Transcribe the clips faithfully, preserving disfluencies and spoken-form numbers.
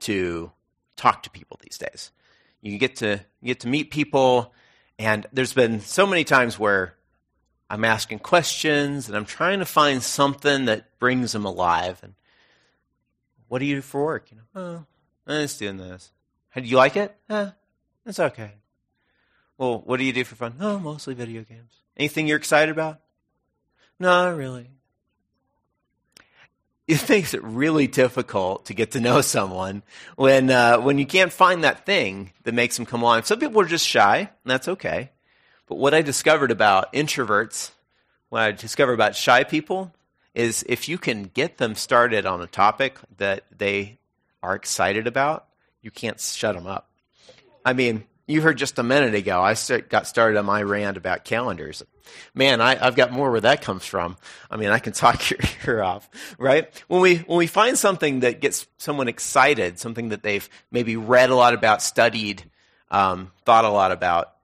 to talk to people these days. You get to you get to meet people, and there's been so many times where I'm asking questions and I'm trying to find something that brings them alive. And what do you do for work? You know, oh, I'm just doing this. How do you like it? Eh, it's okay. Well, what do you do for fun? Oh, mostly video games. Anything you're excited about? No, not really. It makes it really difficult to get to know someone when uh, when you can't find that thing that makes them come alive. Some people are just shy, and that's okay. But what I discovered about introverts, what I discovered about shy people, is if you can get them started on a topic that they are excited about, you can't shut them up. I mean, you heard just a minute ago, I start, got started on my rant about calendars. Man, I, I've got more where that comes from. I mean, I can talk your ear off, right? When we when we find something that gets someone excited, something that they've maybe read a lot about, studied, um, thought a lot about,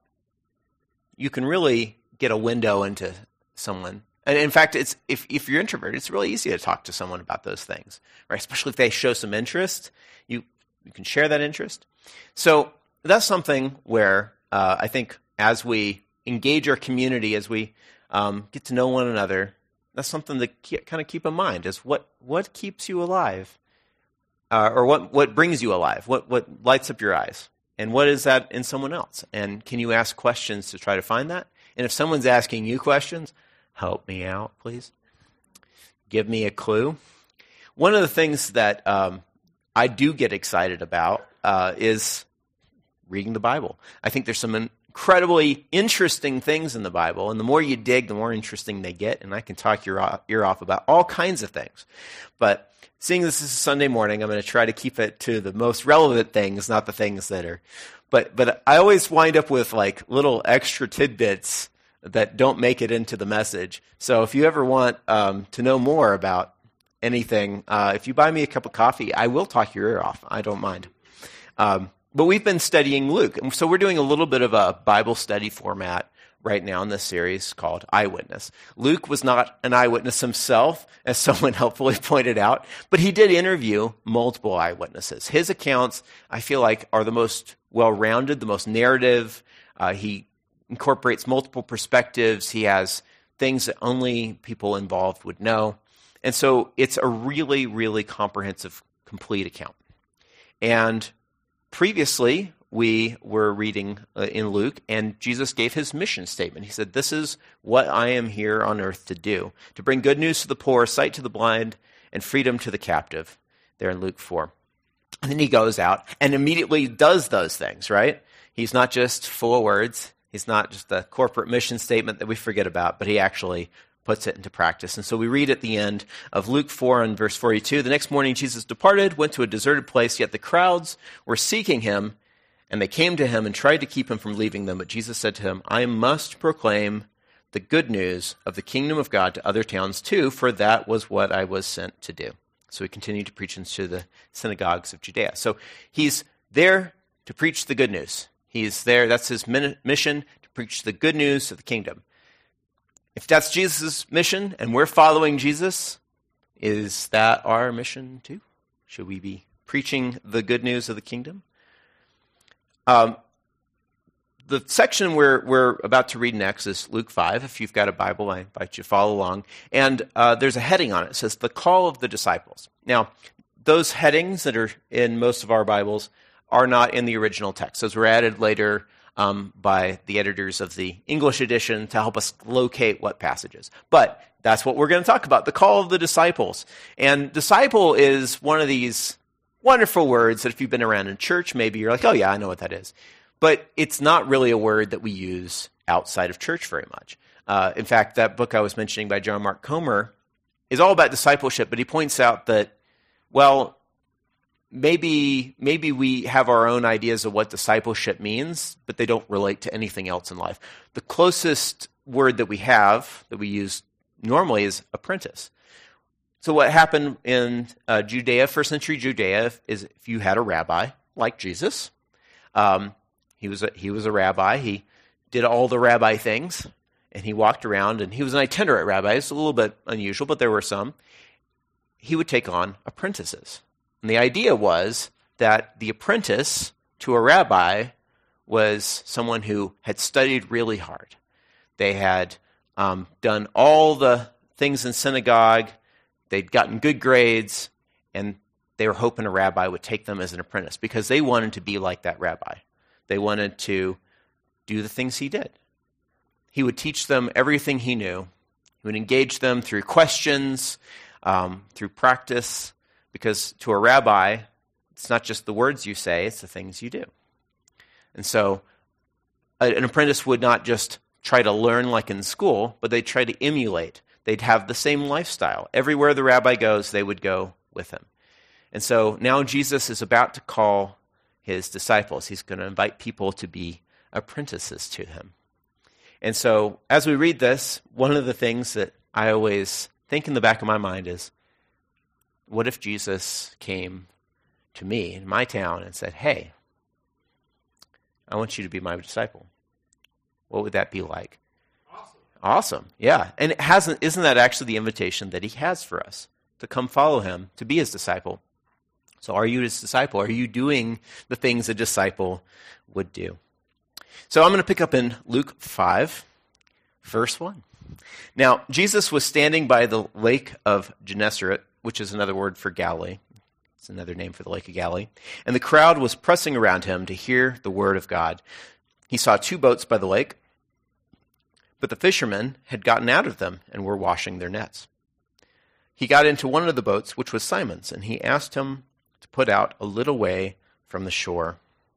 you can really get a window into someone. And in fact, it's if, if you're introverted, it's really easy to talk to someone about those things, right? Especially if they show some interest, you you can share that interest. So that's something where uh, I think as we engage our community, as we um, get to know one another, that's something to ke- kind of keep in mind, is what, what keeps you alive, uh, or what, what brings you alive, what, what lights up your eyes, and what is that in someone else? And can you ask questions to try to find that? And if someone's asking you questions, help me out, please. Give me a clue. One of the things that um, I do get excited about uh, is reading the Bible. I think there's some incredibly interesting things in the Bible, and the more you dig, the more interesting they get, and I can talk your ear off about all kinds of things. But seeing this is a Sunday morning, I'm going to try to keep it to the most relevant things, not the things that are... But but I always wind up with like little extra tidbits that don't make it into the message. So if you ever want um, to know more about anything, uh, if you buy me a cup of coffee, I will talk your ear off. I don't mind. Um, but we've been studying Luke. And so we're doing a little bit of a Bible study format right now in this series called Eyewitness. Luke was not an eyewitness himself, as someone helpfully pointed out, but he did interview multiple eyewitnesses. His accounts, I feel like, are the most well-rounded, the most narrative. Uh, he incorporates multiple perspectives. He has things that only people involved would know. And so it's a really, really comprehensive, complete account. And previously, we were reading uh, in Luke, and Jesus gave his mission statement. He said, this is what I am here on earth to do, to bring good news to the poor, sight to the blind, and freedom to the captive, there in Luke four. And then he goes out and immediately does those things, right? He's not just full of words. He's not just a corporate mission statement that we forget about, but he actually puts it into practice. And so we read at the end of Luke four and verse forty-two, the next morning Jesus departed, went to a deserted place, yet the crowds were seeking him, and they came to him and tried to keep him from leaving them. But Jesus said to him, I must proclaim the good news of the kingdom of God to other towns too, for that was what I was sent to do. So he continued to preach into the synagogues of Judea. So he's there to preach the good news. He's there, that's his mission, to preach the good news of the kingdom. If that's Jesus' mission and we're following Jesus, is that our mission too? Should we be preaching the good news of the kingdom? Um, the section we're, we're about to read next is Luke five. If you've got a Bible, I invite you to follow along. And uh, there's a heading on it. It says, The Call of the Disciples. Now, those headings that are in most of our Bibles are not in the original text. Those were added later um, by the editors of the English edition to help us locate what passages. But that's what we're going to talk about, the call of the disciples. And disciple is one of these wonderful words that if you've been around in church, maybe you're like, oh yeah, I know what that is. But it's not really a word that we use outside of church very much. Uh, in fact, that book I was mentioning by John Mark Comer is all about discipleship, but he points out that, well, maybe maybe we have our own ideas of what discipleship means, but they don't relate to anything else in life. The closest word that we have, that we use normally, is apprentice. So what happened in uh, Judea, first century Judea, is if you had a rabbi like Jesus, um, he was a, he was a rabbi. He did all the rabbi things, and he walked around, and he was an itinerant rabbi. It's a little bit unusual, but there were some. He would take on apprentices. And the idea was that the apprentice to a rabbi was someone who had studied really hard. They had um, done all the things in synagogue. They'd gotten good grades, and they were hoping a rabbi would take them as an apprentice because they wanted to be like that rabbi. They wanted to do the things he did. He would teach them everything he knew. He would engage them through questions, um, through practice, because to a rabbi, it's not just the words you say, it's the things you do. And so a, an apprentice would not just try to learn like in school, but they'd try to emulate. They'd have the same lifestyle. Everywhere the rabbi goes, they would go with him. And so now Jesus is about to call his disciples. He's going to invite people to be apprentices to him. And so as we read this, one of the things that I always think in the back of my mind is, what if Jesus came to me in my town and said, hey, I want you to be my disciple? What would that be like? Awesome. Awesome, yeah. And it hasn't, isn't that actually the invitation that he has for us? To come follow him, to be his disciple. So are you his disciple? Are you doing the things a disciple would do? So I'm going to pick up in Luke five, verse one. Now, Jesus was standing by the lake of Gennesaret, which is another word for Galilee. It's another name for the lake of Galilee. And the crowd was pressing around him to hear the word of God. He saw two boats by the lake, but the fishermen had gotten out of them and were washing their nets. He got into one of the boats, which was Simon's, and he asked him to put out a little way from the shore.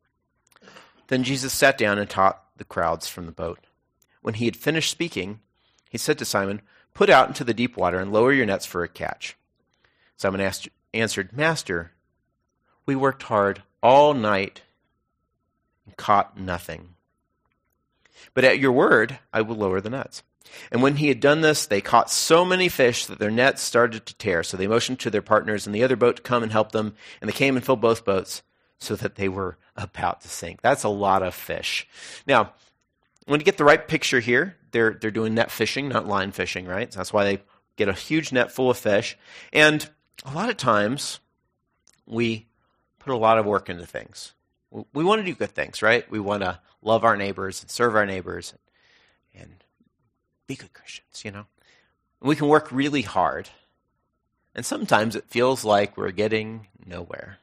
Then Jesus sat down and taught the crowds from the boat. When he had finished speaking, he said to Simon, "Put out into the deep water and lower your nets for a catch." Simon asked, answered, "Master, we worked hard all night and caught nothing. But at your word, I will lower the nets." And when he had done this, they caught so many fish that their nets started to tear. So they motioned to their partners in the other boat to come and help them. And they came and filled both boats so that they were about to sink. That's a lot of fish. Now, when you get the right picture here, they're they're doing net fishing, not line fishing, right? So that's why they get a huge net full of fish. And a lot of times, we put a lot of work into things. We want to do good things, right? We want to love our neighbors and serve our neighbors and be good Christians, you know. And we can work really hard. And sometimes it feels like we're getting nowhere.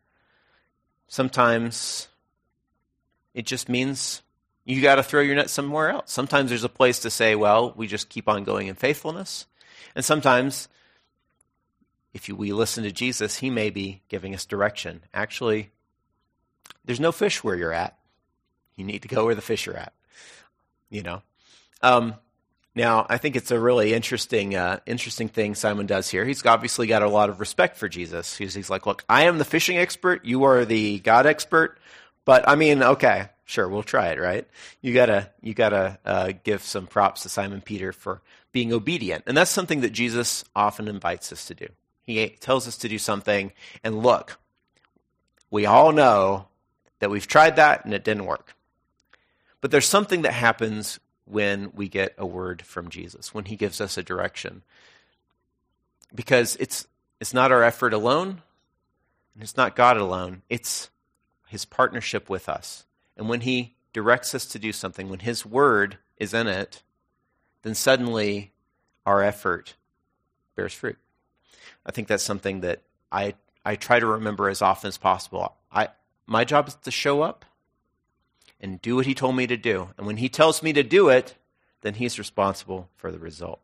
Sometimes it just means you got to throw your net somewhere else. Sometimes there's a place to say, well, we just keep on going in faithfulness. And sometimes, if you, we listen to Jesus, he may be giving us direction. Actually, there's no fish where you're at. You need to go where the fish are at, you know. Um, now, I think it's a really interesting uh, interesting thing Simon does here. He's obviously got a lot of respect for Jesus. He's, he's like, look, I am the fishing expert. You are the God expert. But, I mean, okay, sure, we'll try it, right? You gotta, you gotta uh, give some props to Simon Peter for being obedient. And that's something that Jesus often invites us to do. He tells us to do something, and look, we all know that we've tried that and it didn't work. But there's something that happens when we get a word from Jesus, when he gives us a direction. Because it's it's not our effort alone, and it's not God alone, it's his partnership with us. And when he directs us to do something, when his word is in it, then suddenly our effort bears fruit. I think that's something that I I try to remember as often as possible. I my job is to show up and do what he told me to do. And when he tells me to do it, then he's responsible for the result.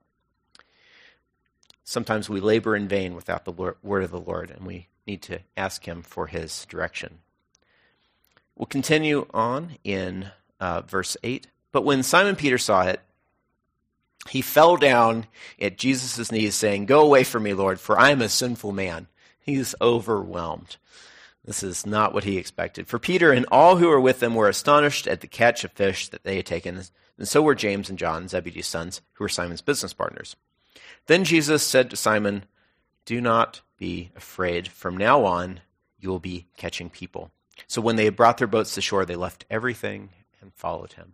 Sometimes we labor in vain without the word of the Lord, and we need to ask him for his direction. We'll continue on in uh, verse eight. But when Simon Peter saw it, he fell down at Jesus' knees, saying, "Go away from me, Lord, for I am a sinful man." He's overwhelmed. This is not what he expected. For Peter and all who were with him were astonished at the catch of fish that they had taken, and so were James and John, Zebedee's sons, who were Simon's business partners. Then Jesus said to Simon, "Do not be afraid. From now on, you will be catching people." So when they had brought their boats to shore, they left everything and followed him.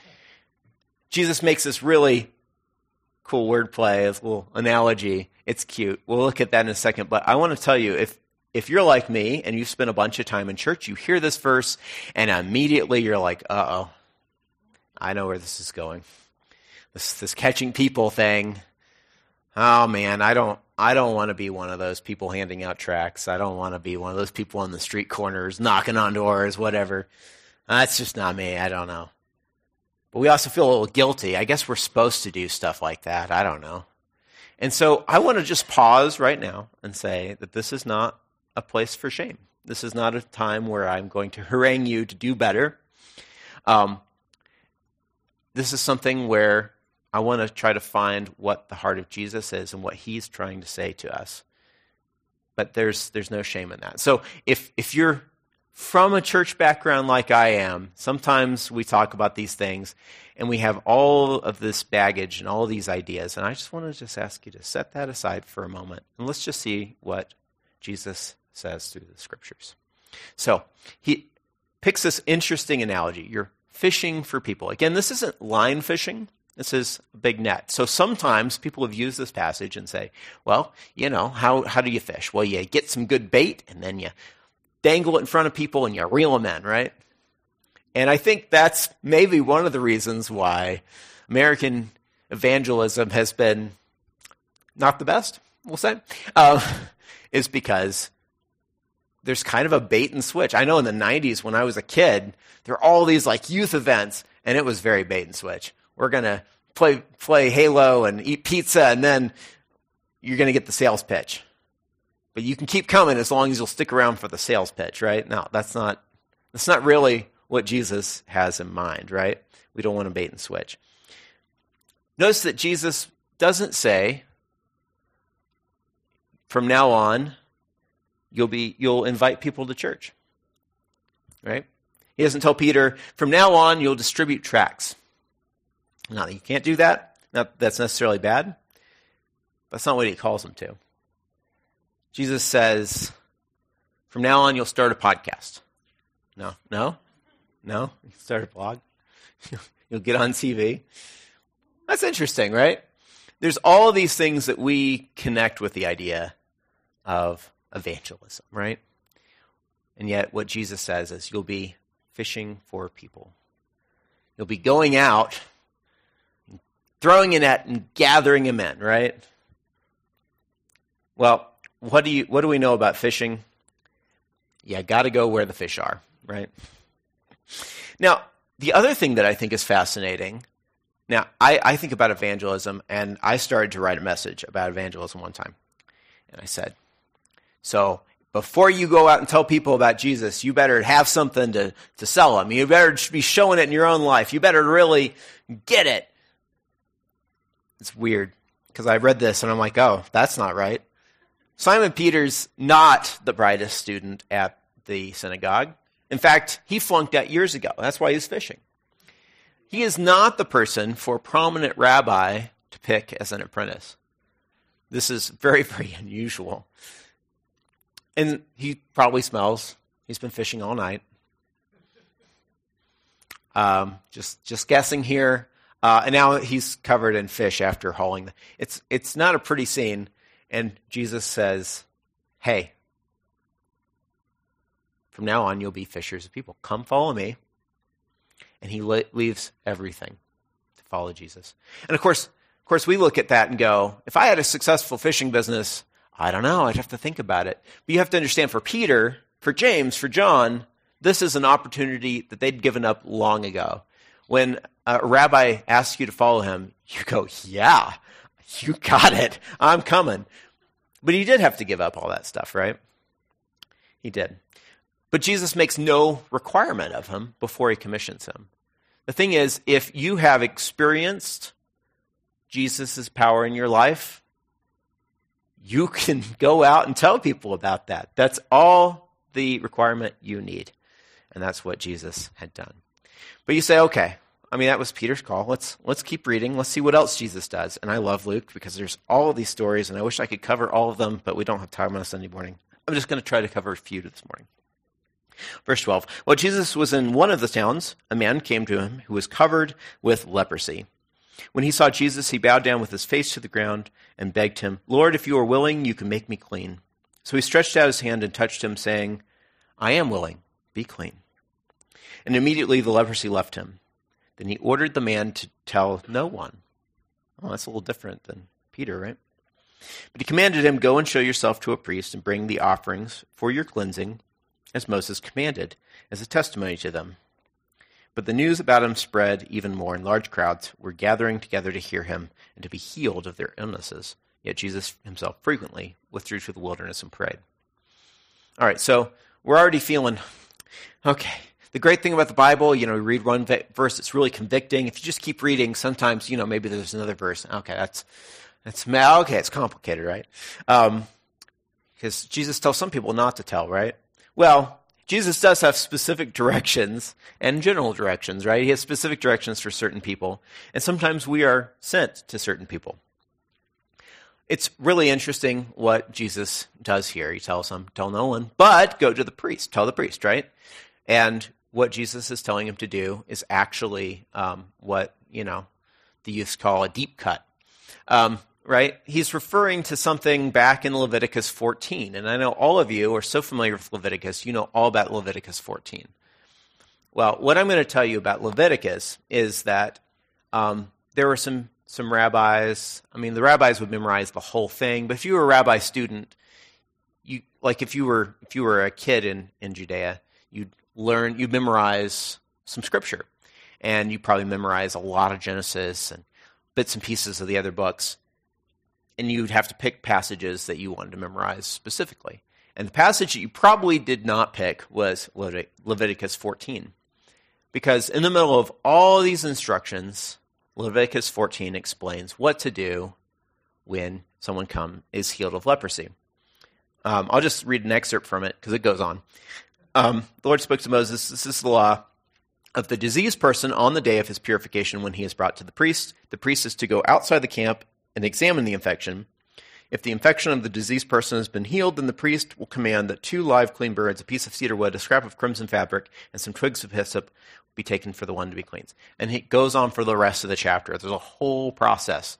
Jesus makes this really cool wordplay, this little analogy. It's cute. We'll look at that in a second. But I want to tell you, if if you're like me and you've spent a bunch of time in church, you hear this verse and immediately you're like, uh-oh, I know where this is going. This this catching people thing. Oh man, I don't I don't want to be one of those people handing out tracts. I don't want to be one of those people on the street corners knocking on doors, whatever. That's just not me. I don't know. But we also feel a little guilty. I guess we're supposed to do stuff like that. I don't know. And so I want to just pause right now and say that this is not a place for shame. This is not a time where I'm going to harangue you to do better. Um, this is something where I want to try to find what the heart of Jesus is and what he's trying to say to us. But there's there's no shame in that. So if if you're from a church background like I am, sometimes we talk about these things and we have all of this baggage and all of these ideas. And I just want to just ask you to set that aside for a moment. And let's just see what Jesus says through the scriptures. So he picks this interesting analogy. You're fishing for people. Again, this isn't line fishing. This is a big net. So sometimes people have used this passage and say, well, you know, how, how do you fish? Well, you get some good bait and then you dangle it in front of people and you reel them in, right? And I think that's maybe one of the reasons why American evangelism has been not the best, we'll say, uh, is because there's kind of a bait and switch. I know in the nineties when I was a kid, there were all these like youth events and it was very bait and switch. We're going to play play Halo and eat pizza, and then you're going to get the sales pitch. But you can keep coming as long as you'll stick around for the sales pitch, right? No, that's not that's not really what Jesus has in mind, right? We don't want to bait and switch. Notice that Jesus doesn't say, from now on, you'll be you'll invite people to church, right? He doesn't tell Peter, from now on, you'll distribute tracts. Now, you can't do that. Not that's necessarily bad. That's not what he calls them to. Jesus says, from now on, you'll start a podcast. No, no, no. You start a blog. You'll get on T V. That's interesting, right? There's all these things that we connect with the idea of evangelism, right? And yet what Jesus says is you'll be fishing for people. You'll be going out, throwing a net and gathering them in, right? Well, what do you what do we know about fishing? You got to go where the fish are, right? Now, the other thing that I think is fascinating, now I, I think about evangelism, and I started to write a message about evangelism one time. And I said, so before you go out and tell people about Jesus, you better have something to, to sell them. You better be showing it in your own life. You better really get it. It's weird, because I read this and I'm like, oh, that's not right. Simon Peter's not the brightest student at the synagogue. In fact, he flunked out years ago. That's why he's fishing. He is not the person for a prominent rabbi to pick as an apprentice. This is very, very unusual. And he probably smells. He's been fishing all night. Um, just, just guessing here. Uh, and now he's covered in fish after hauling. It's it's not a pretty scene. And Jesus says, hey, from now on you'll be fishers of people. Come follow me. And he le- leaves everything to follow Jesus. And of course, of course, we look at that and go, if I had a successful fishing business, I don't know, I'd have to think about it. But you have to understand, for Peter, for James, for John, this is an opportunity that they'd given up long ago. When a rabbi asks you to follow him, you go, yeah, you got it. I'm coming. But he did have to give up all that stuff, right? He did. But Jesus makes no requirement of him before he commissions him. The thing is, if you have experienced Jesus' power in your life, you can go out and tell people about that. That's all the requirement you need. And that's what Jesus had done. But you say, okay, I mean, that was Peter's call. Let's let's keep reading. Let's see what else Jesus does. And I love Luke because there's all of these stories, and I wish I could cover all of them, but we don't have time on a Sunday morning. I'm just going to try to cover a few this morning. Verse twelve, while Jesus was in one of the towns, a man came to him who was covered with leprosy. When he saw Jesus, he bowed down with his face to the ground and begged him, Lord, if you are willing, you can make me clean. So he stretched out his hand and touched him, saying, I am willing, be clean. And immediately the leprosy left him. Then he ordered the man to tell no one. Well, that's a little different than Peter, right? But he commanded him, go and show yourself to a priest and bring the offerings for your cleansing, as Moses commanded, as a testimony to them. But the news about him spread even more, and large crowds were gathering together to hear him and to be healed of their illnesses. Yet Jesus himself frequently withdrew to the wilderness and prayed. All right, so we're already feeling, okay, the great thing about the Bible, you know, we read one verse, it's really convicting. If you just keep reading, sometimes, you know, maybe there's another verse. Okay, that's, that's okay, it's complicated, right? Um, because Jesus tells some people not to tell, right? Well, Jesus does have specific directions and general directions, right? He has specific directions for certain people, and sometimes we are sent to certain people. It's really interesting what Jesus does here. He tells them, tell no one, but go to the priest. Tell the priest, right? And what Jesus is telling him to do is actually um, what, you know, the youths call a deep cut. Um, Right? He's referring to something back in Leviticus fourteen. And I know all of you are so familiar with Leviticus, you know all about Leviticus fourteen. Well, what I'm going to tell you about Leviticus is that um, there were some, some rabbis. I mean, the rabbis would memorize the whole thing. But if you were a rabbi student, you like if you were if you were a kid in, in Judea, you'd learn, you'd memorize some scripture. And you probably memorize a lot of Genesis and bits and pieces of the other books. And you'd have to pick passages that you wanted to memorize specifically. And the passage that you probably did not pick was Levit- Leviticus fourteen. Because in the middle of all these instructions, Leviticus fourteen explains what to do when someone come is healed of leprosy. Um, I'll just read an excerpt from it because it goes on. Um, the Lord spoke to Moses, this is the law of the diseased person on the day of his purification when he is brought to the priest. The priest is to go outside the camp and examine the infection. If the infection of the diseased person has been healed, then the priest will command that two live clean birds, a piece of cedar wood, a scrap of crimson fabric, and some twigs of hyssop be taken for the one to be cleansed. And he goes on for the rest of the chapter. There's a whole process.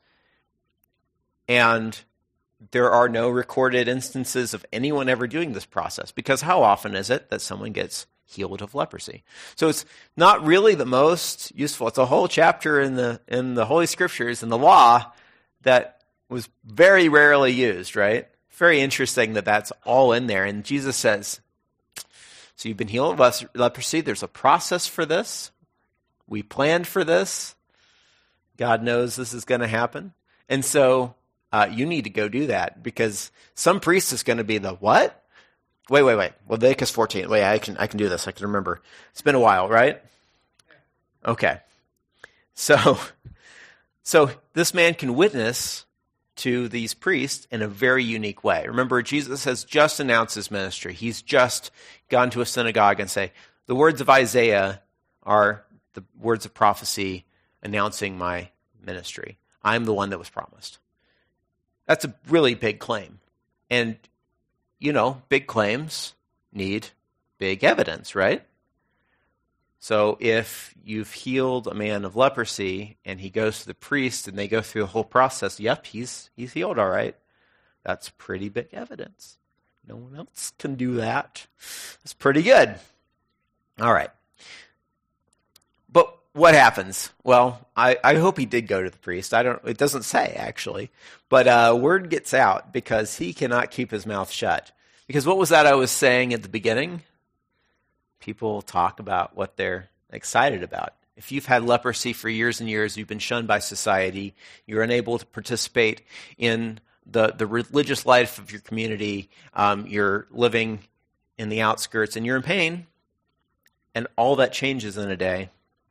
And there are no recorded instances of anyone ever doing this process, because how often is it that someone gets healed of leprosy? So it's not really the most useful. It's a whole chapter in the in the Holy Scriptures and the law that was very rarely used, right? Very interesting that that's all in there. And Jesus says, so you've been healed of leprosy. There's a process for this. We planned for this. God knows this is going to happen. And so uh, you need to go do that, because some priest is going to be the what? Wait, wait, wait. Leviticus fourteen. Wait, I can I can do this. I can remember. It's been a while, right? Okay. So... So this man can witness to these priests in a very unique way. Remember, Jesus has just announced his ministry. He's just gone to a synagogue and say, the words of Isaiah are the words of prophecy announcing my ministry. I'm the one that was promised. That's a really big claim. And, you know, big claims need big evidence, right? So if you've healed a man of leprosy and he goes to the priest and they go through the whole process, yep, he's he's healed, all right. That's pretty big evidence. No one else can do that. That's pretty good. All right. But what happens? Well, I, I hope he did go to the priest. I don't. It doesn't say, actually. But uh, word gets out because he cannot keep his mouth shut. Because what was that I was saying at the beginning? People talk about what they're excited about. If you've had leprosy for years and years, you've been shunned by society, you're unable to participate in the, the religious life of your community, um, you're living in the outskirts, and you're in pain, and all that changes in a day,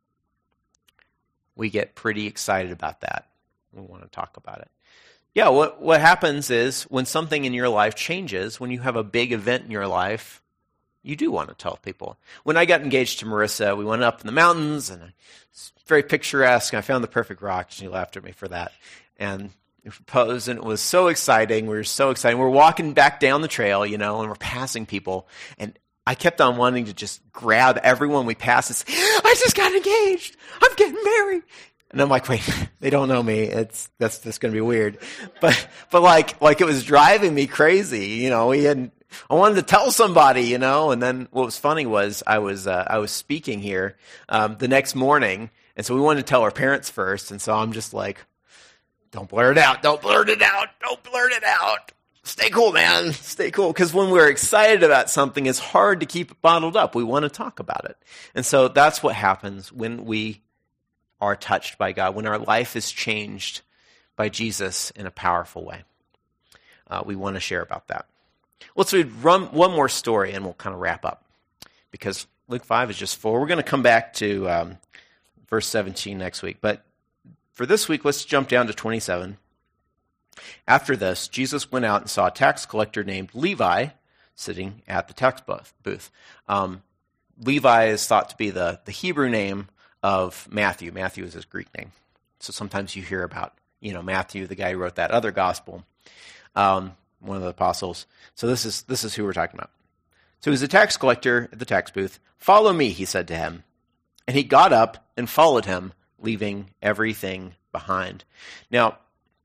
we get pretty excited about that. We want to talk about it. Yeah, what, what happens is when something in your life changes, when you have a big event in your life, you do want to tell people. When I got engaged to Marissa, we went up in the mountains, and it's very picturesque, and I found the perfect rock. She laughed at me for that. And we proposed, and it was so exciting. We were so excited. We're walking back down the trail, you know, and we're passing people. And I kept on wanting to just grab everyone we passed and say, I just got engaged. I'm getting married. And I'm like, wait, they don't know me. It's that's just going to be weird. But but like like it was driving me crazy. You know, he had I wanted to tell somebody. You know, and then what was funny was I was uh, I was speaking here um, the next morning, and so we wanted to tell our parents first. And so I'm just like, don't blurt it out, don't blurt it out, don't blurt it out. Stay cool, man. Stay cool. Because when we're excited about something, it's hard to keep it bottled up. We want to talk about it. And so that's what happens when we are touched by God, when our life is changed by Jesus in a powerful way. Uh, we want to share about that. Let's read run one more story and we'll kind of wrap up. Because Luke five is just full. We're going to come back to um, verse seventeen next week. But for this week, let's jump down to twenty-seven. After this, Jesus went out and saw a tax collector named Levi sitting at the tax booth. Um, Levi is thought to be the, the Hebrew name of Matthew. Matthew is his Greek name. So sometimes you hear about, you know, Matthew, the guy who wrote that other gospel, um, one of the apostles. So this is this is who we're talking about. So he was a tax collector at the tax booth. Follow me, he said to him. And he got up and followed him, leaving everything behind. Now,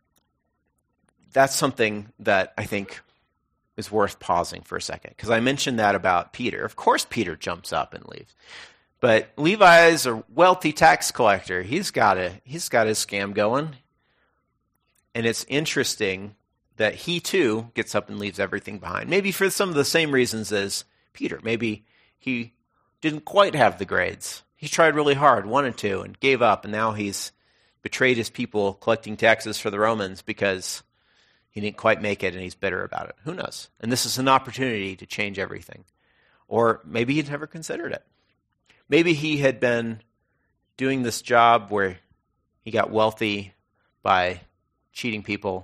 that's something that I think is worth pausing for a second, because I mentioned that about Peter. Of course Peter jumps up and leaves. But Levi is a wealthy tax collector. He's got a he's got his scam going. And it's interesting that he too gets up and leaves everything behind. Maybe for some of the same reasons as Peter. Maybe he didn't quite have the grades. He tried really hard, wanted to, and gave up, and now he's betrayed his people collecting taxes for the Romans because he didn't quite make it and he's bitter about it. Who knows? And this is an opportunity to change everything. Or maybe he'd never considered it. Maybe he had been doing this job where he got wealthy by cheating people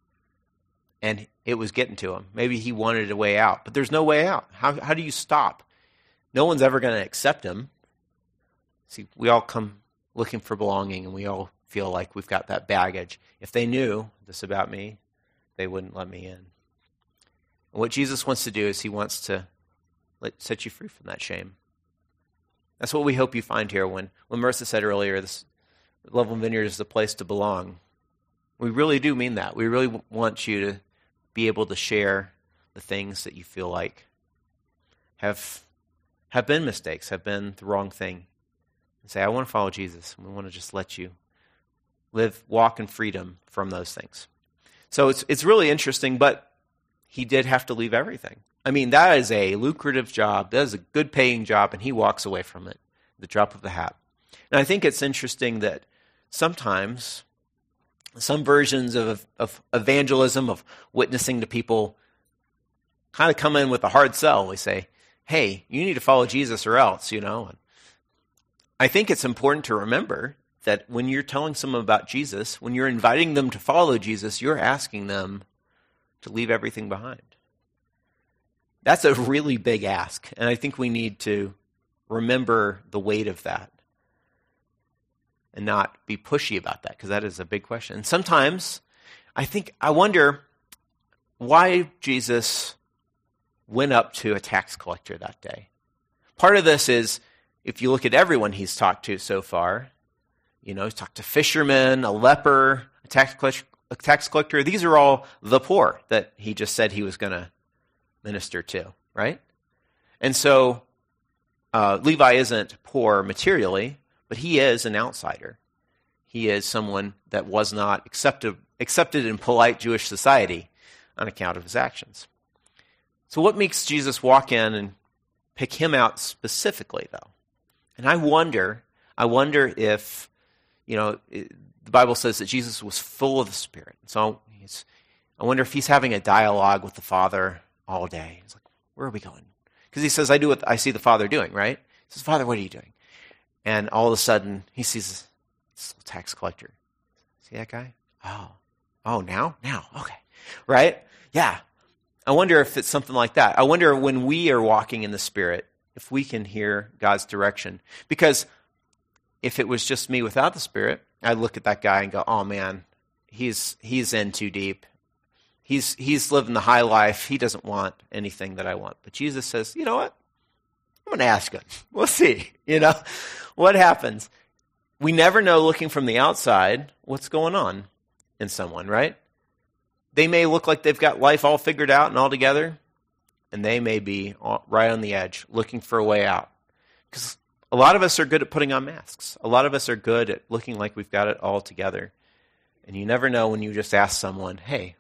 and it was getting to him. Maybe he wanted a way out, but there's no way out. How, how do you stop? No one's ever going to accept him. See, we all come looking for belonging and we all feel like we've got that baggage. If they knew this about me, they wouldn't let me in. And what Jesus wants to do is he wants to let, set you free from that shame. That's what we hope you find here. When, when Marissa said earlier, this Loveland Vineyard is the place to belong. We really do mean that. We really want you to be able to share the things that you feel like have, have been mistakes, have been the wrong thing. And say, I want to follow Jesus. And we want to just let you live, walk in freedom from those things. So it's it's really interesting, but he did have to leave everything. I mean, that is a lucrative job. That is a good paying job, and he walks away from it, the drop of the hat. And I think it's interesting that sometimes some versions of, of evangelism, of witnessing to people, kind of come in with a hard sell. We say, hey, you need to follow Jesus or else, you know. And I think it's important to remember that when you're telling someone about Jesus, when you're inviting them to follow Jesus, you're asking them to leave everything behind. That's a really big ask, and I think we need to remember the weight of that and not be pushy about that, because that is a big question. And sometimes I think, I wonder why Jesus went up to a tax collector that day. Part of this is, if you look at everyone he's talked to so far, you know, he's talked to fishermen, a leper, a tax collector, a tax collector. These are all the poor that he just said he was going to minister to, right? And so uh, Levi isn't poor materially, but he is an outsider. He is someone that was not accepted, accepted in polite Jewish society on account of his actions. So what makes Jesus walk in and pick him out specifically, though? And I wonder, I wonder if, you know, it, the Bible says that Jesus was full of the Spirit. So he's, I wonder if he's having a dialogue with the Father all day. He's like, where are we going? Because he says, I do what I see the Father doing, right? He says, Father, what are you doing? And all of a sudden, he sees this tax collector. See that guy? Oh, oh, now? Now, okay. Right? Yeah. I wonder if it's something like that. I wonder when we are walking in the Spirit, if we can hear God's direction. Because if it was just me without the Spirit, I'd look at that guy and go, oh man, he's he's in too deep. He's he's living the high life. He doesn't want anything that I want. But Jesus says, you know what? I'm going to ask him. We'll see. You know, what happens? we never know looking from the outside what's going on in someone, right? They may look like they've got life all figured out and all together, and they may be right on the edge looking for a way out. Because a lot of us are good at putting on masks. A lot of us are good at looking like we've got it all together. And you never know when you just ask someone, hey,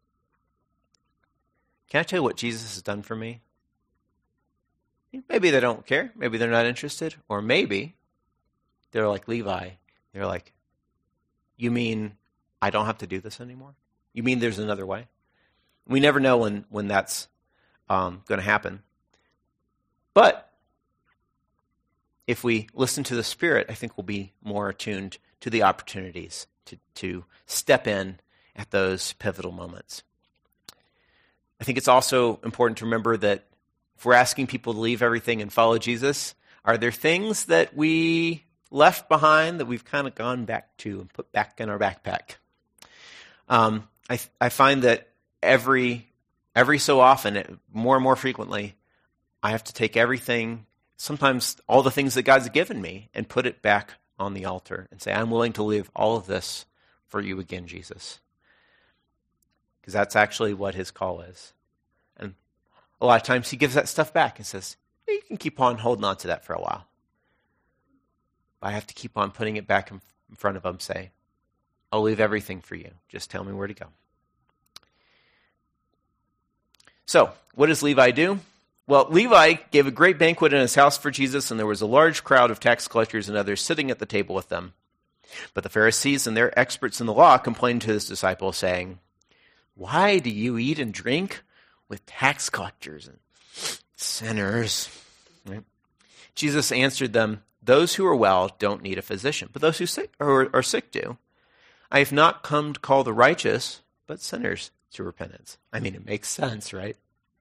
can I tell you what Jesus has done for me? Maybe they don't care. Maybe they're not interested. Or maybe they're like Levi. They're like, you mean I don't have to do this anymore? You mean there's another way? We never know when, when that's um, going to happen. But if we listen to the Spirit, I think we'll be more attuned to the opportunities to, to step in at those pivotal moments. I think it's also important to remember that if we're asking people to leave everything and follow Jesus, are there things that we left behind that we've kind of gone back to and put back in our backpack? Um, I, I find that every every so often, more and more frequently, I have to take everything, sometimes all the things that God's given me, and put it back on the altar and say, I'm willing to leave all of this for you again, Jesus. Because that's actually what his call is. And a lot of times he gives that stuff back and says, hey, you can keep on holding on to that for a while. But I have to keep on putting it back in front of him, say, I'll leave everything for you. Just tell me where to go. So, what does Levi do? Well, Levi gave a great banquet in his house for Jesus, and there was a large crowd of tax collectors and others sitting at the table with them. But the Pharisees and their experts in the law complained to his disciples, saying, why do you eat and drink with tax collectors and sinners? Right? Jesus answered them, those who are well don't need a physician, but those who sick or are sick do. I have not come to call the righteous, but sinners to repentance. I mean, it makes sense, right?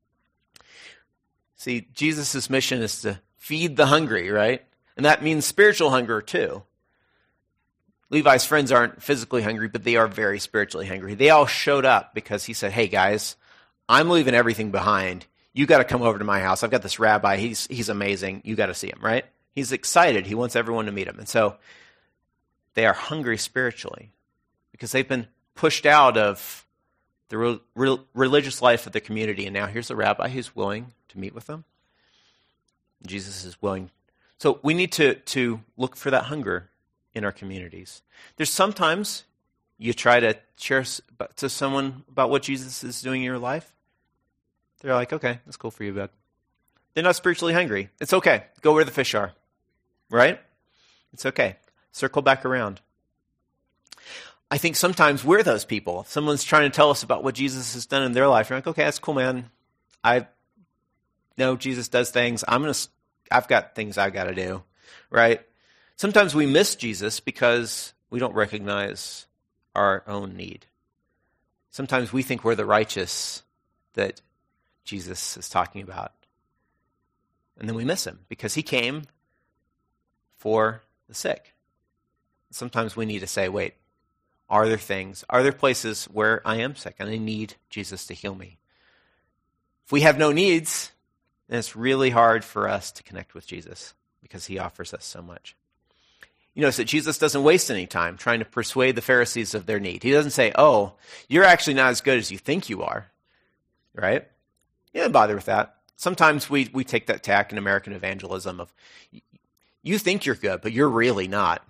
See, Jesus' mission is to feed the hungry, right? And that means spiritual hunger too. Levi's friends aren't physically hungry, but they are very spiritually hungry. They all showed up because he said, hey guys, I'm leaving everything behind. You got to come over to my house. I've got this rabbi. He's he's amazing. You got to see him, right? He's excited. He wants everyone to meet him. And so they are hungry spiritually because they've been pushed out of the re- re- religious life of the community. And now here's a rabbi who's willing to meet with them. Jesus is willing. So we need to, to look for that hunger in our communities. There's sometimes you try to share to someone about what Jesus is doing in your life. They're like, okay, that's cool for you, bud. They're not spiritually hungry. It's okay. Go where the fish are, right? It's okay. Circle back around. I think sometimes we're those people. Someone's trying to tell us about what Jesus has done in their life. You're like, okay, that's cool, man. I know Jesus does things. I'm gonna. I've got things I've got to do, right? Sometimes we miss Jesus because we don't recognize our own need. Sometimes we think we're the righteous that Jesus is talking about. And then we miss him because he came for the sick. Sometimes we need to say, wait, are there things, are there places where I am sick and I need Jesus to heal me? If we have no needs, then it's really hard for us to connect with Jesus because he offers us so much. You notice that Jesus doesn't waste any time trying to persuade the Pharisees of their need. He doesn't say, oh, you're actually not as good as you think you are, right? He doesn't bother with that. Sometimes we, we take that tack in American evangelism of, you think you're good, but you're really not.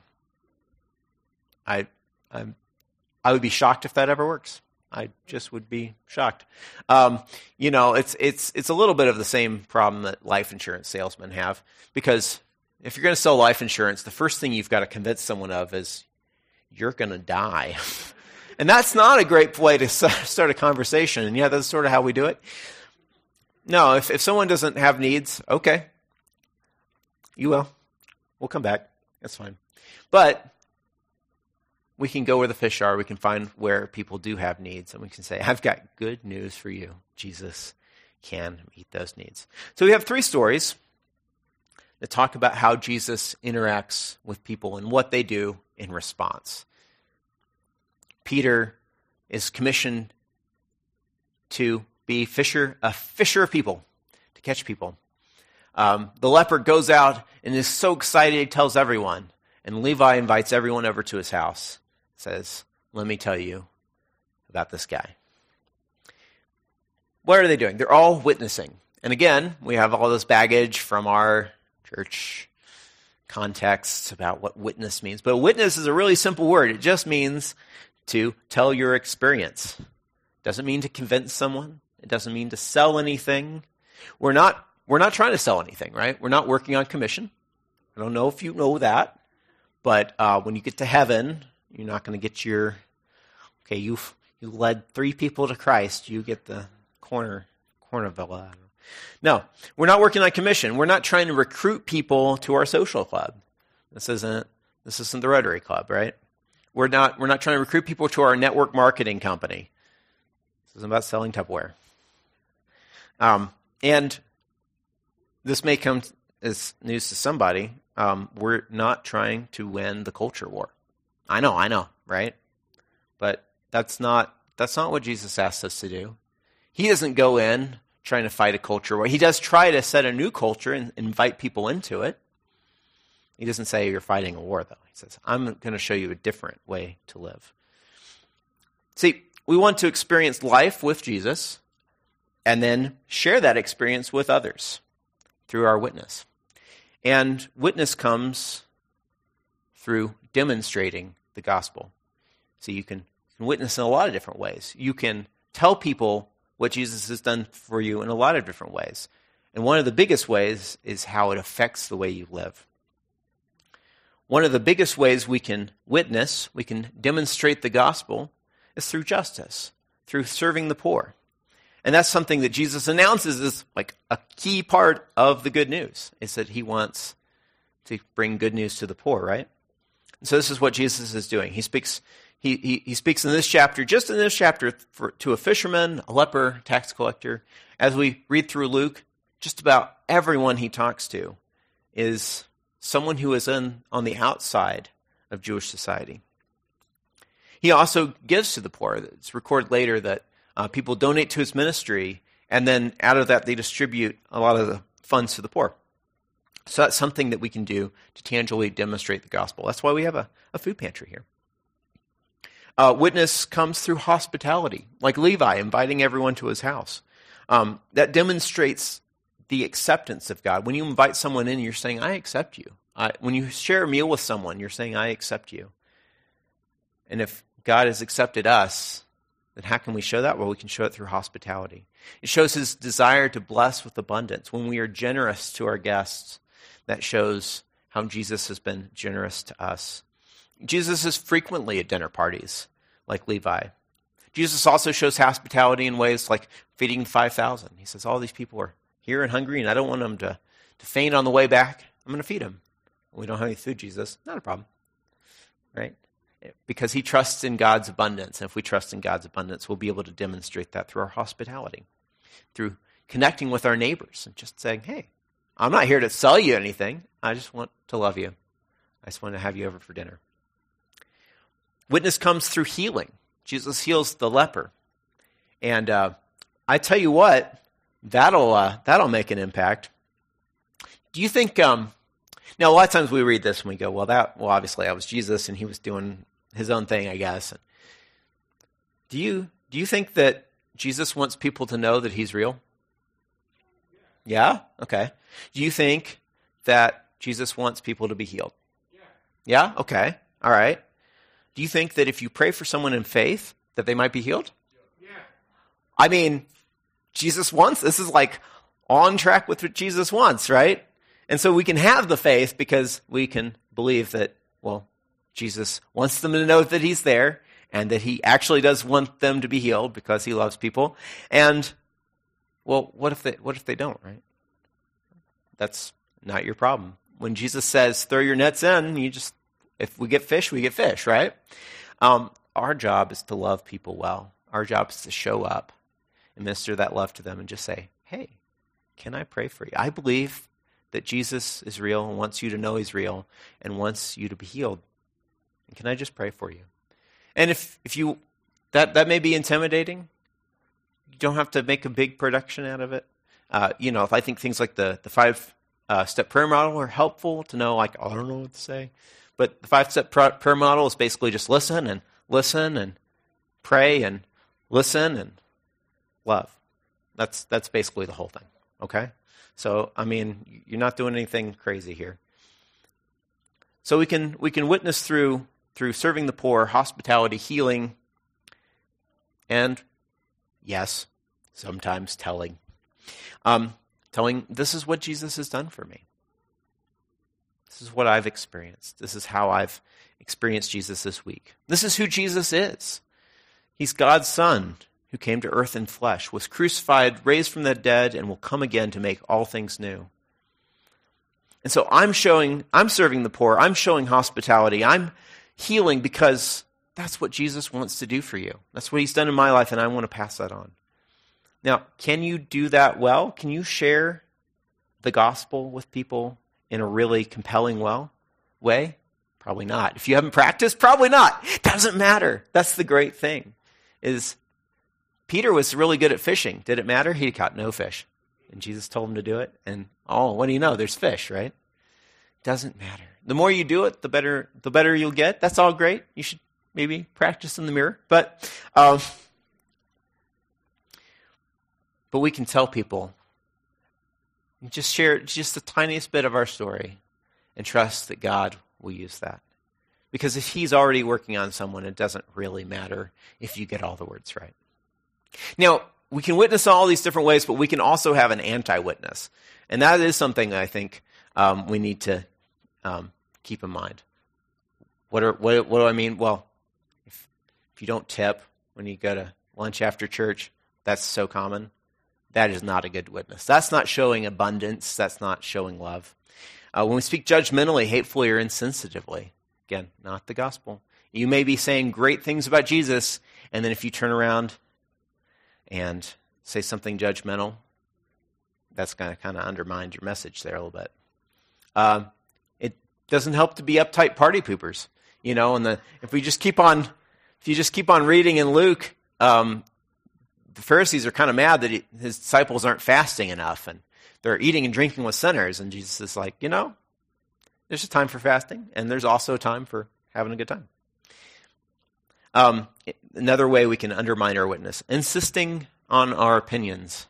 I I'm, I would be shocked if that ever works. I just would be shocked. Um, you know, it's it's it's a little bit of the same problem that life insurance salesmen have, because if you're going to sell life insurance, the first thing you've got to convince someone of is you're going to die. And that's not a great way to start a conversation. And yeah, that's sort of how we do it. No, if, if someone doesn't have needs, okay, you will. We'll come back. That's fine. But we can go where the fish are. We can find where people do have needs. And we can say, I've got good news for you. Jesus can meet those needs. So we have three stories that talk about how Jesus interacts with people and what they do in response. Peter is commissioned to be fisher, a fisher of people, to catch people. Um, the leper goes out and is so excited he tells everyone. And Levi invites everyone over to his house, says, let me tell you about this guy. What are they doing? They're all witnessing. And again, we have all this baggage from our church context about what witness means. But witness is a really simple word. It just means to tell your experience. It doesn't mean to convince someone. It doesn't mean to sell anything. We're not, we're not trying to sell anything, right? We're not working on commission. I don't know if you know that, but uh, when you get to heaven, you're not going to get your, okay, you've you led three people to Christ. You get the corner, corner villa. No, we're not working on commission. We're not trying to recruit people to our social club. This isn't, this isn't the Rotary Club, right? We're not, we're not trying to recruit people to our network marketing company. This isn't about selling Tupperware. Um, and this may come as news to somebody. Um, we're not trying to win the culture war. I know, I know, right? But that's not that's not what Jesus asked us to do. He doesn't go in trying to fight a culture war. He does try to set a new culture and invite people into it. He doesn't say you're fighting a war, though. He says, I'm going to show you a different way to live. See, we want to experience life with Jesus and then share that experience with others through our witness. And witness comes through demonstrating the gospel. So you can, you can witness in a lot of different ways. You can tell people what Jesus has done for you in a lot of different ways. And one of the biggest ways is how it affects the way you live. One of the biggest ways we can witness, we can demonstrate the gospel, is through justice, through serving the poor. And that's something that Jesus announces as like a key part of the good news, is that he wants to bring good news to the poor, right? And so this is what Jesus is doing. He speaks he he, he speaks in this chapter, just in this chapter, for, to a fisherman, a leper, tax collector. As we read through Luke, just about everyone he talks to is someone who is in, on the outside of Jewish society. He also gives to the poor. It's recorded later that uh, people donate to his ministry, and then out of that they distribute a lot of the funds to the poor. So that's something that we can do to tangibly demonstrate the gospel. That's why we have a, a food pantry here. Uh, witness comes through hospitality, like Levi inviting everyone to his house. Um, that demonstrates the acceptance of God. When you invite someone in, you're saying, I accept you. I, when you share a meal with someone, you're saying, I accept you. And if God has accepted us, then how can we show that? Well, we can show it through hospitality. It shows his desire to bless with abundance. When we are generous to our guests, that shows how Jesus has been generous to us. Jesus is frequently at dinner parties, like Levi. Jesus also shows hospitality in ways like feeding five thousand. He says, all these people are here and hungry, and I don't want them to, to faint on the way back. I'm going to feed them. We don't have any food, Jesus. Not a problem, right? Because he trusts in God's abundance. And if we trust in God's abundance, we'll be able to demonstrate that through our hospitality, through connecting with our neighbors and just saying, hey, I'm not here to sell you anything. I just want to love you. I just want to have you over for dinner. Witness comes through healing. Jesus heals the leper. And uh, I tell you what, that'll uh, that'll make an impact. Do you think, um, now a lot of times we read this and we go, well, that, well, obviously that was Jesus and he was doing his own thing, I guess. Do you, do you think that Jesus wants people to know that he's real? Yeah? Okay. Do you think that Jesus wants people to be healed? Yeah. Yeah? Okay. All right. Do you think that if you pray for someone in faith, that they might be healed? Yeah. I mean, Jesus wants, this is like on track with what Jesus wants, right? And so we can have the faith because we can believe that, well, Jesus wants them to know that he's there and that he actually does want them to be healed because he loves people. And, well, what if they, what if they don't, right? That's not your problem. When Jesus says, throw your nets in, you just, if we get fish, we get fish, right? Um, our job is to love people well. Our job is to show up and minister that love to them and just say, hey, can I pray for you? I believe that Jesus is real and wants you to know he's real and wants you to be healed. And can I just pray for you? And if, if you, that, that may be intimidating. You don't have to make a big production out of it. Uh, you know, if I think things like the, the five uh, step prayer model are helpful to know, like, oh, I don't know what to say. But the five-step pr- prayer model is basically just listen and listen and pray and listen and love. That's that's basically the whole thing, okay? So, I mean, you're not doing anything crazy here. So we can we can witness through through serving the poor, hospitality, healing, and, yes, sometimes telling. Um, telling, this is what Jesus has done for me. This is what I've experienced. This is how I've experienced Jesus this week. This is who Jesus is. He's God's Son who came to earth in flesh, was crucified, raised from the dead, and will come again to make all things new. And so I'm showing, I'm serving the poor, I'm showing hospitality, I'm healing because that's what Jesus wants to do for you. That's what he's done in my life, and I want to pass that on. Now, can you do that well? Can you share the gospel with people in a really compelling well way? Probably not. If you haven't practiced, probably not. Doesn't matter. That's the great thing. Is Peter was really good at fishing. Did it matter? He caught no fish. And Jesus told him to do it. And oh, what do you know? There's fish, right? Doesn't matter. The more you do it, the better the better you'll get. That's all great. You should maybe practice in the mirror. But um, but we can tell people, just share just the tiniest bit of our story and trust that God will use that. Because if he's already working on someone, it doesn't really matter if you get all the words right. Now, we can witness all these different ways, but we can also have an anti-witness. And that is something I think um, we need to um, keep in mind. What, are, what, what do I mean? Well, if, if you don't tip when you go to lunch after church, that's so common. That is not a good witness. That's not showing abundance. That's not showing love. Uh, when we speak judgmentally, hatefully, or insensitively, again, not the gospel. You may be saying great things about Jesus, and then if you turn around and say something judgmental, that's going to kind of undermine your message there a little bit. Uh, it doesn't help to be uptight party poopers, you know. And the if we just keep on, if you just keep on reading in Luke, um, the Pharisees are kind of mad that he, his disciples aren't fasting enough, and they're eating and drinking with sinners. And Jesus is like, you know, there's a time for fasting, and there's also a time for having a good time. Um, another way we can undermine our witness, insisting on our opinions.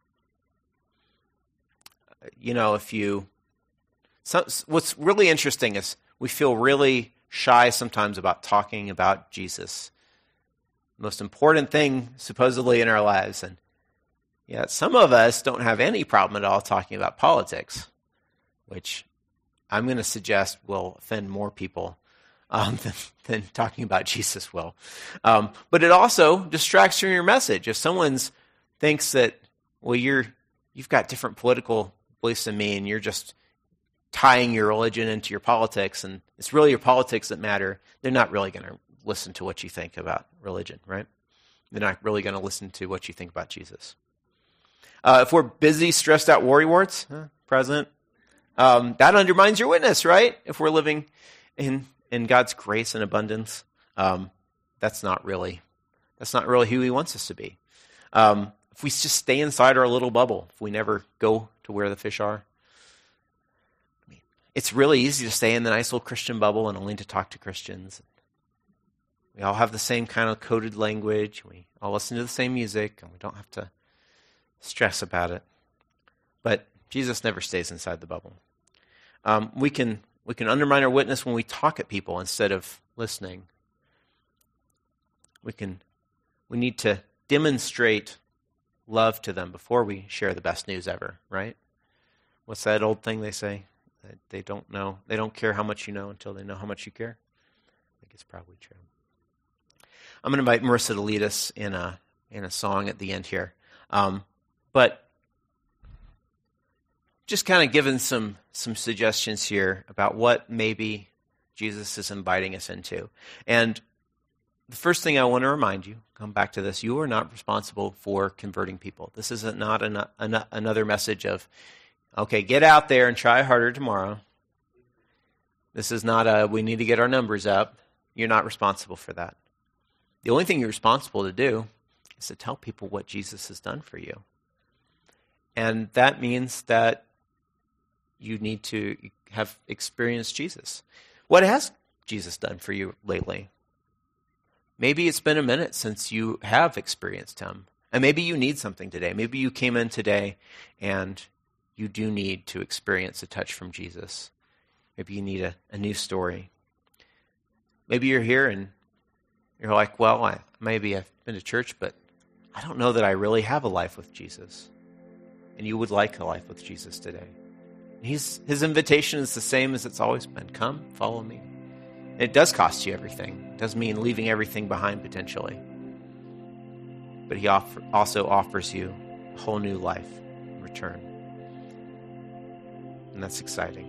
You know, if you... So, what's really interesting is we feel really shy sometimes about talking about Jesus. Most important thing, supposedly, in our lives. And yet some of us don't have any problem at all talking about politics, which I'm going to suggest will offend more people Um, than, than talking about Jesus will. Um, but it also distracts from your message. If someone thinks that, well, you're, you've got different political beliefs than me, and you're just tying your religion into your politics, and it's really your politics that matter, they're not really going to listen to what you think about religion, right? They're not really going to listen to what you think about Jesus. Uh, if we're busy, stressed out worrywarts, huh, President, um, that undermines your witness, right? If we're living in in God's grace and abundance, um, that's not really that's not really who he wants us to be. Um, if we just stay inside our little bubble, if we never go to where the fish are, I mean, it's really easy to stay in the nice little Christian bubble and only to talk to Christians. We all have the same kind of coded language. We all listen to the same music, and we don't have to stress about it. But Jesus never stays inside the bubble. Um, we can we can undermine our witness when we talk at people instead of listening. We can we need to demonstrate love to them before we share the best news ever, right? What's that old thing they say? That they don't know, they don't care how much you know until they know how much you care. I think it's probably true. I'm going to invite Marissa to lead us in a in a song at the end here. Um, but just kind of giving some some suggestions here about what maybe Jesus is inviting us into. And the first thing I want to remind you, come back to this, you are not responsible for converting people. This is not an, an, another message of, okay, get out there and try harder tomorrow. This is not a, we need to get our numbers up. You're not responsible for that. The only thing you're responsible to do is to tell people what Jesus has done for you. And that means that you need to have experienced Jesus. What has Jesus done for you lately? Maybe it's been a minute since you have experienced him. And maybe you need something today. Maybe you came in today and you do need to experience a touch from Jesus. Maybe you need a, a new story. Maybe you're here and you're like, well, I, maybe I've been to church, but I don't know that I really have a life with Jesus. And you would like a life with Jesus today. He's, his invitation is the same as it's always been. Come, follow me. And it does cost you everything. It does mean leaving everything behind potentially. But he offer, also offers you a whole new life in return. And that's exciting.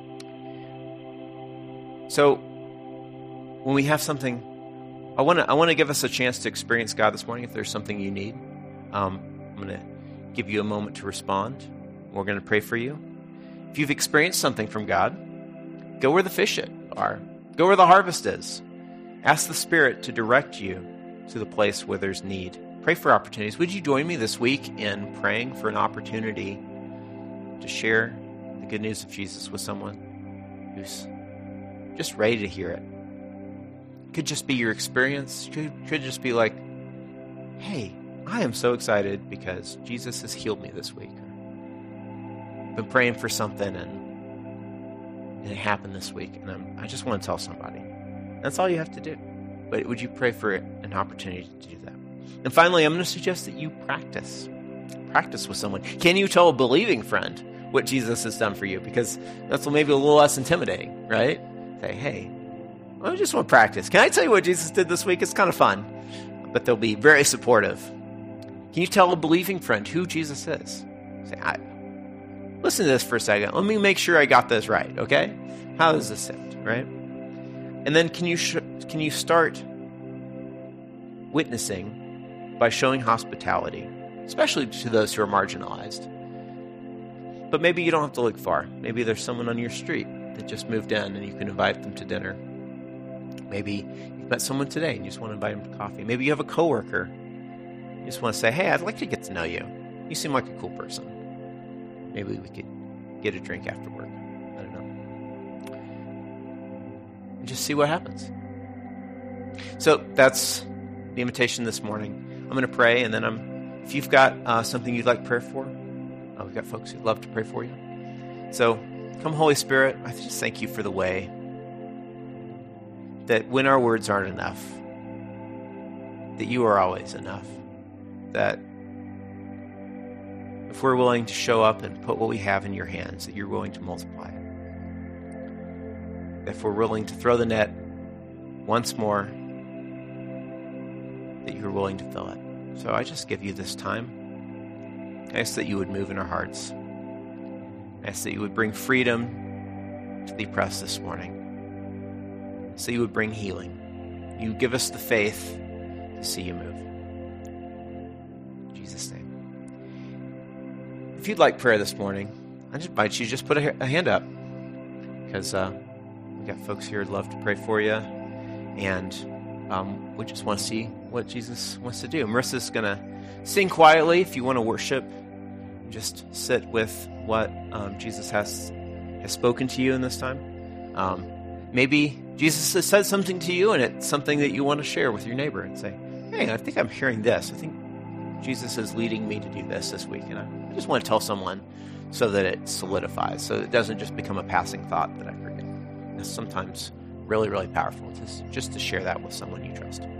So, when we have something, I want to I want to give us a chance to experience God this morning. If there's something you need, um, I'm going to give you a moment to respond. We're going to pray for you. If you've experienced something from God, go where the fish are. Go where the harvest is. Ask the Spirit to direct you to the place where there's need. Pray for opportunities. Would you join me this week in praying for an opportunity to share the good news of Jesus with someone who's just ready to hear it? Could just be your experience. Could, could just be like, hey, I am so excited because Jesus has healed me this week. I've been praying for something and, and it happened this week. And I'm, I just want to tell somebody. That's all you have to do. But would you pray for an opportunity to do that? And finally, I'm going to suggest that you practice. Practice with someone. Can you tell a believing friend what Jesus has done for you? Because that's maybe a little less intimidating, right? Say, hey, I just want to practice. Can I tell you what Jesus did this week? It's kind of fun. But they'll be very supportive. Can you tell a believing friend who Jesus is? Say, I, listen to this for a second. Let me make sure I got this right, okay? How does this sound, right? And then can you sh- can you start witnessing by showing hospitality, especially to those who are marginalized? But maybe you don't have to look far. Maybe there's someone on your street that just moved in and you can invite them to dinner. Maybe you've met someone today and you just want to invite them to coffee. Maybe you have a coworker. You just want to say, hey, I'd like to get to know you. You seem like a cool person. Maybe we could get a drink after work. I don't know. And just see what happens. So that's the invitation this morning. I'm going to pray, and then I'm. If you've got uh, something you'd like prayer for, uh, we've got folks who'd love to pray for you. So come, Holy Spirit, I just thank you for the way that when our words aren't enough, that you are always enough. That if we're willing to show up and put what we have in your hands, that you're willing to multiply it. That if we're willing to throw the net once more, that you're willing to fill it. So I just give you this time. I ask that you would move in our hearts. I ask that you would bring freedom to the oppressed this morning. So you would bring healing. You give us the faith to see you move. In Jesus' name. If you'd like prayer this morning, I just invite you to just put a, a hand up. Because uh, we've got folks here who'd love to pray for you. And um, we just want to see what Jesus wants to do. Marissa's going to sing quietly. If you want to worship, just sit with what um, Jesus has, has spoken to you in this time. Um, maybe Jesus has said something to you, and it's something that you want to share with your neighbor and say, hey, I think I'm hearing this. I think Jesus is leading me to do this this week. And I just want to tell someone so that it solidifies, so it doesn't just become a passing thought that I forget. It's sometimes really, really powerful just, just to share that with someone you trust.